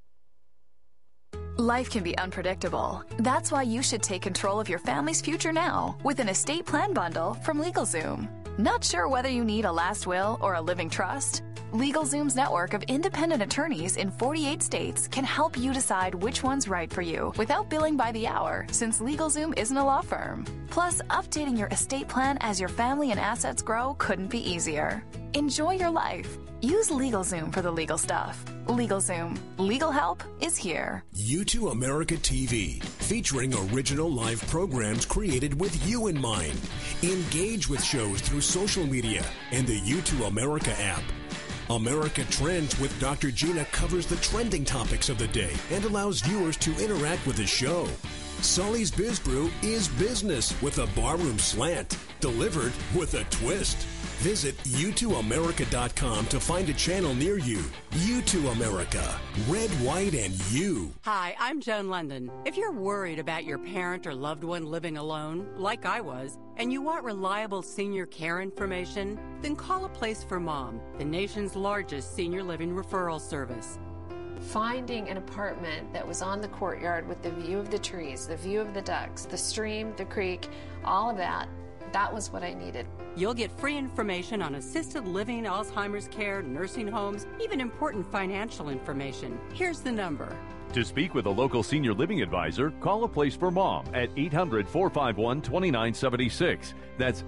Life can be unpredictable. That's why you should take control of your family's future now with an estate plan bundle from LegalZoom. Not sure whether you need a last will or a living trust? LegalZoom's network of independent attorneys in 48 states can help you decide which one's right for you without billing by the hour, since LegalZoom isn't a law firm. Plus, updating your estate plan as your family and assets grow couldn't be easier. Enjoy your life. Use LegalZoom for the legal stuff. LegalZoom. Legal help is here. U2 America TV, featuring original live programs created with you in mind. Engage with shows through social media and the U2 America app. America Trends with Dr. Gina covers the trending topics of the day and allows viewers to interact with the show. Sully's Biz Brew is business with a barroom slant, delivered with a twist. Visit U2America.com to find a channel near you. U2 America. Red, white, and you. Hi, I'm Joan London. If you're worried about your parent or loved one living alone, like I was, and you want reliable senior care information, then call A Place for Mom, the nation's largest senior living referral service. Finding an apartment that was on the courtyard with the view of the trees, the view of the ducks, the stream, the creek, all of that, That was what I needed. You'll get free information on assisted living, Alzheimer's care, nursing homes, even important financial information. Here's the number. To speak with a local senior living advisor, call A Place for Mom at 800-451-2976. That's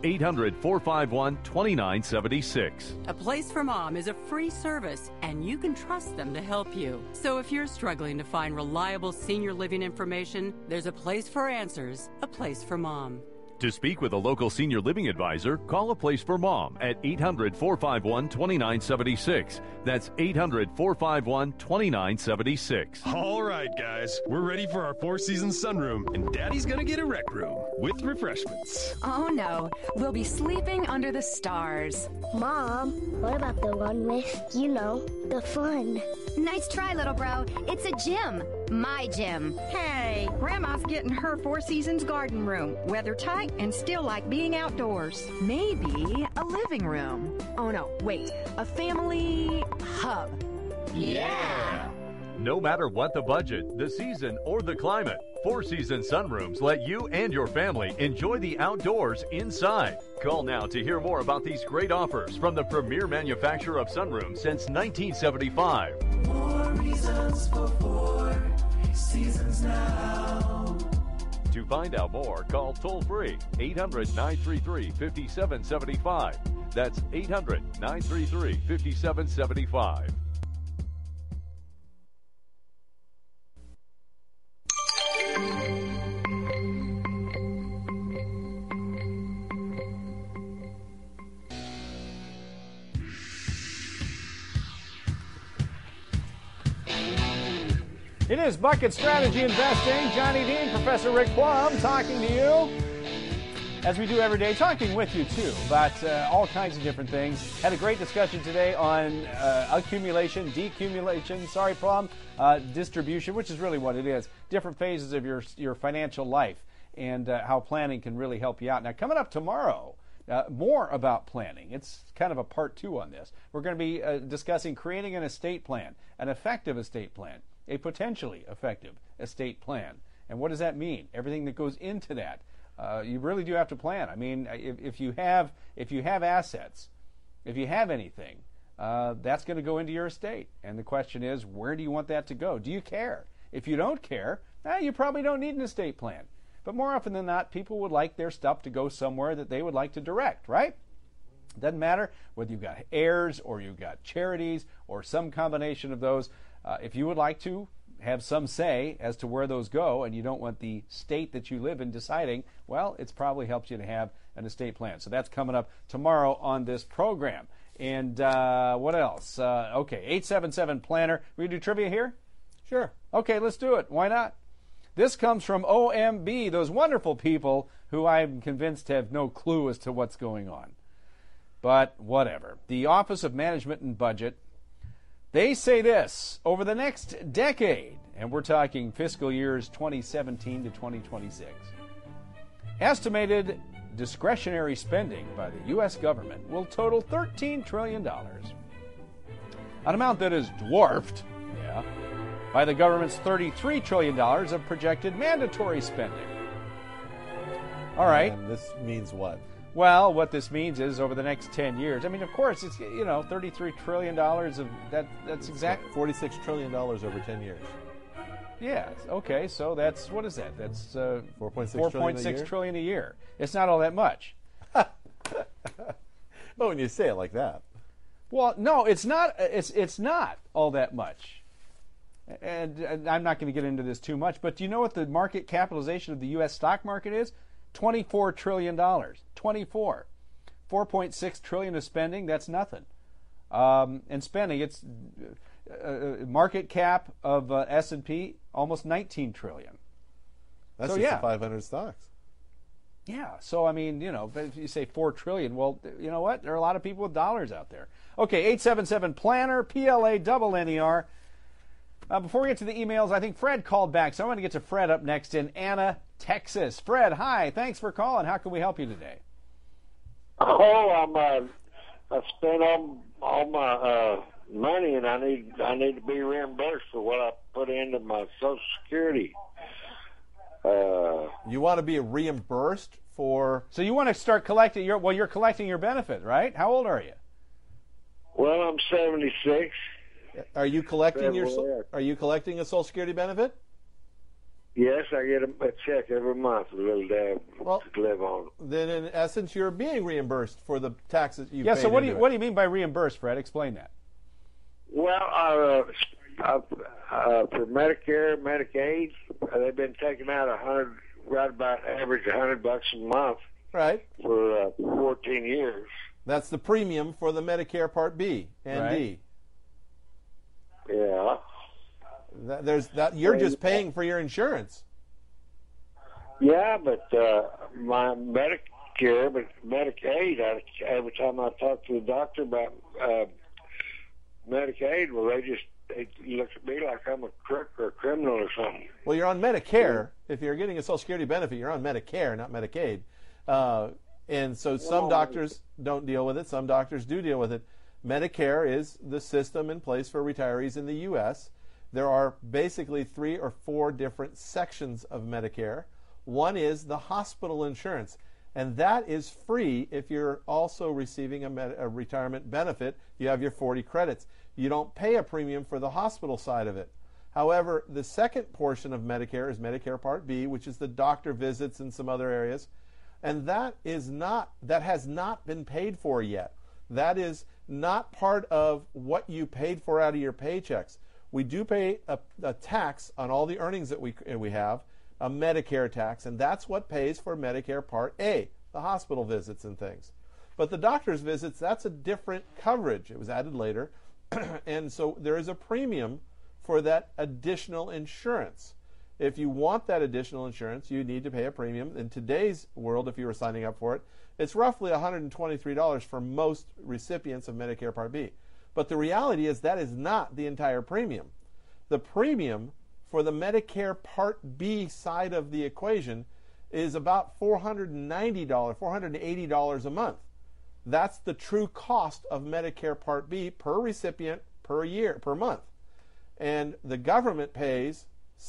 800-451-2976. A Place for Mom is a free service, and you can trust them to help you. So if you're struggling to find reliable senior living information, there's a place for answers, A Place for Mom. To speak with a local senior living advisor, call A Place for Mom at 800-451-2976. That's 800-451-2976. All right, guys, we're ready for our Four Seasons sunroom, and Daddy's gonna get a rec room with refreshments. Oh no, we'll be sleeping under the stars. Mom, what about the one with, the fun? Nice try, little bro. It's a gym. My gym. Hey, Grandma's getting her Four Seasons garden room. Weather tight and still like being outdoors. Maybe a living room. Oh no, wait. A family hub. Yeah! No matter what the budget, the season, or the climate, Four Seasons sunrooms let you and your family enjoy the outdoors inside. Call now to hear more about these great offers from the premier manufacturer of sunrooms since 1975. More reasons for Four Seasons now. To find out more, call toll-free 800-933-5775. That's 800-933-5775. It is Bucket Strategy Investing. Johnny Dean, Professor Rick Plum talking to you, as we do every day, talking with you too about all kinds of different things. Had a great discussion today on accumulation, decumulation, Plum, distribution, which is really what it is. Different phases of your financial life and how planning can really help you out. Now, coming up tomorrow, more about planning. It's kind of a part 2 on this. We're going to be discussing creating an estate plan, an effective estate plan, a potentially effective estate plan. And what does that mean? Everything that goes into that. You really do have to plan. I mean, if you have assets, if you have anything, that's going to go into your estate. And the question is, where do you want that to go? Do you care? If you don't care, you probably don't need an estate plan. But more often than not, people would like their stuff to go somewhere that they would like to direct, right? Doesn't matter whether you've got heirs or you've got charities or some combination of those. If you would like to have some say as to where those go and you don't want the state that you live in deciding, well, it's probably helps you to have an estate plan. So that's coming up tomorrow on this program. And what else? Okay, 877-PLANNER. We do trivia here? Sure. Okay, let's do it. Why not? This comes from OMB, those wonderful people who I'm convinced have no clue as to what's going on. But whatever. The Office of Management and Budget, they say this: over the next decade, and we're talking fiscal years 2017 to 2026, estimated discretionary spending by the U.S. government will total $13 trillion, an amount that is dwarfed, by the government's $33 trillion of projected mandatory spending. All right. And this means what? Well, what this means is over the next 10 years, I mean, of course, it's, $33 trillion of that. That's exact. $46 trillion over 10 years. Yeah. Okay. So that's, what is that? That's $4.6 trillion a year. It's not all that much. But when you say it like that. Well, no, it's not. It's not all that much. And I'm not going to get into this too much, but do you know what the market capitalization of the U.S. stock market is? $24 trillion. 24. 4.6 trillion of spending, that's nothing. And spending, it's market cap of S&P, almost 19 trillion. That's just the 500 stocks. Yeah, so I mean, if you say 4 trillion, well, you know what? There are a lot of people with dollars out there. Okay, 877-PLANNER, PLANNER. Before we get to the emails, I think Fred called back, so I'm going to get to Fred up next in Anna, Texas. Fred, hi. Thanks for calling. How can we help you today? I spent all my money, and I need to be reimbursed for what I put into my Social Security. You want to be reimbursed for... So you want to start collecting you're collecting your benefit, right? How old are you? Well, I'm 76. Are you collecting February. Are you collecting a Social Security benefit? Yes, I get a check every month, a little dab to live on. Then, in essence, you're being reimbursed for the taxes you paid. Yeah. So what do you mean by reimbursed, Fred? Explain that. Well, for Medicare, Medicaid, they've been taking out right about average $100 a month. Right. For 14 years. That's the premium for the Medicare Part B and D. Yeah. You're just paying for your insurance. Yeah, but my Medicare, but Medicaid, every time I talk to the doctor about Medicaid, well, they look at me like I'm a crook or a criminal or something. Well, you're on Medicare. If you're getting a Social Security benefit, you're on Medicare, not Medicaid. And so some doctors don't deal with it. Some doctors do deal with it. Medicare is the system in place for retirees in the U.S. There are basically 3 or 4 different sections of Medicare. One is the hospital insurance, and that is free if you're also receiving a retirement benefit. You have your 40 credits. You don't pay a premium for the hospital side of it. However, the second portion of Medicare is Medicare Part B, which is the doctor visits and some other areas, and that has not been paid for yet. That is not part of what you paid for out of your paychecks. We do pay a tax on all the earnings that we have, a Medicare tax, and that's what pays for Medicare Part A, the hospital visits and things. But the doctor's visits, that's a different coverage. It was added later, and so there is a premium for that additional insurance. If you want that additional insurance, you need to pay a premium. In today's world, if you were signing up for it, it's roughly $123 for most recipients of Medicare Part B. But the reality is that is not the entire premium. The premium for the Medicare Part B side of the equation is about $490, $480 a month. That's the true cost of Medicare Part B per recipient per year, per month. And the government pays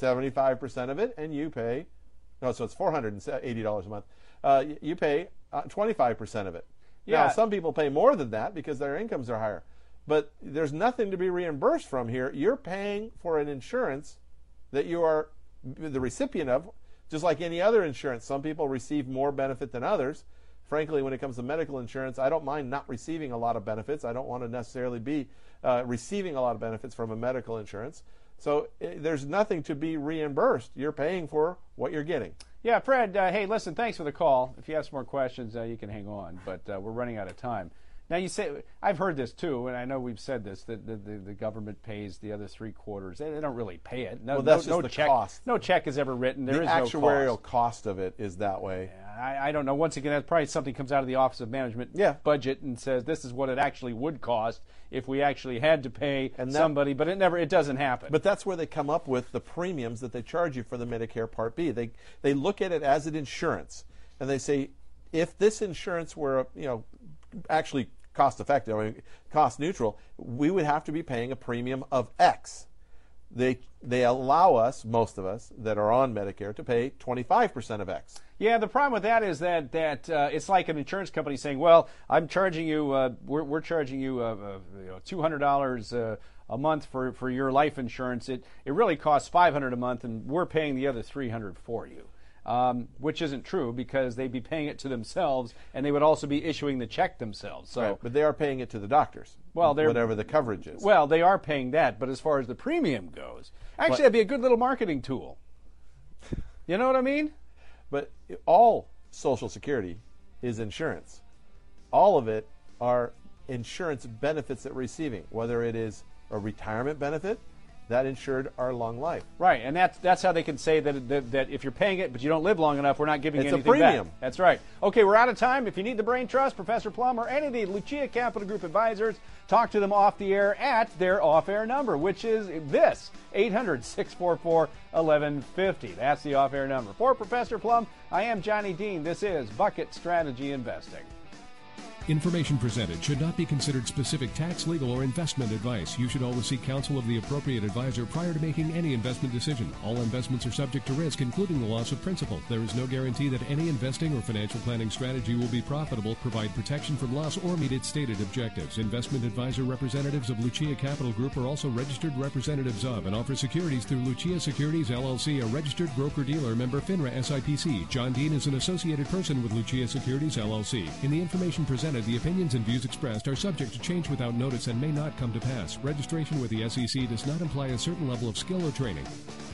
75% of it, and you pay, so it's $480 a month. You pay 25% of it. Yeah. Now, some people pay more than that because their incomes are higher. But there's nothing to be reimbursed from here. You're paying for an insurance that you are the recipient of, just like any other insurance. Some people receive more benefit than others. Frankly, when it comes to medical insurance, I don't mind not receiving a lot of benefits. I don't want to necessarily be receiving a lot of benefits from a medical insurance. So there's nothing to be reimbursed. You're paying for what you're getting. Yeah, Fred, hey, listen, thanks for the call. If you have some more questions, you can hang on, but we're running out of time. Now, you say, I've heard this too, and I know we've said this, that the government pays the other 3/4. They don't really pay it. Well, that's just the check, cost. No check is ever written. There is no cost. The actuarial cost of it is that way. I don't know. Once again, that's probably something comes out of the Office of Management budget and says this is what it actually would cost if we actually had to pay somebody, but it doesn't happen. But that's where they come up with the premiums that they charge you for the Medicare Part B. They look at it as an insurance, and they say if this insurance were actually cost effective, cost neutral, we would have to be paying a premium of X. They allow us, most of us that are on Medicare, to pay 25% of X. Yeah, the problem with that is that it's like an insurance company saying, "Well, I'm charging you, we're charging you, $200 a month for your life insurance. It really costs $500 a month, and we're paying the other $300 for you." Which isn't true because they'd be paying it to themselves, and they would also be issuing the check themselves. So, right, but they are paying it to the doctors. Well, whatever the coverage is. Well, they are paying that, but as far as the premium goes, actually, that'd be a good little marketing tool. You know what I mean? But all Social Security is insurance. All of it are insurance benefits that we're receiving, whether it is a retirement benefit. That insured our long life. Right, and that's how they can say that if you're paying it but you don't live long enough, we're not giving you anything back. It's a premium. That's right. Okay, we're out of time. If you need the Brain Trust, Professor Plum, or any of the Lucia Capital Group advisors, talk to them off the air at their off-air number, which is this, 800-644-1150. That's the off-air number. For Professor Plum, I am Johnny Dean. This is Bucket Strategy Investing. Information presented should not be considered specific tax, legal, or investment advice. You should always seek counsel of the appropriate advisor prior to making any investment decision. All investments are subject to risk, including the loss of principal. There is no guarantee that any investing or financial planning strategy will be profitable, provide protection from loss, or meet its stated objectives. Investment advisor representatives of Lucia Capital Group are also registered representatives of and offer securities through Lucia Securities LLC, a registered broker-dealer, member FINRA SIPC. John Dean is an associated person with Lucia Securities LLC. In the information presented, the opinions and views expressed are subject to change without notice and may not come to pass. Registration with the SEC does not imply a certain level of skill or training.